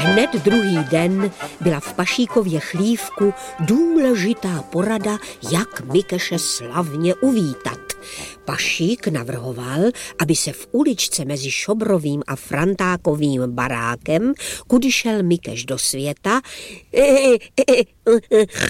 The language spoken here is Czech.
Hned druhý den byla v Pašíkově chlívku důležitá porada, jak Mikeše slavně uvítat. Pašík navrhoval, aby se v uličce mezi Šobrovým a Frantákovým barákem, kudy šel Mikeš do světa,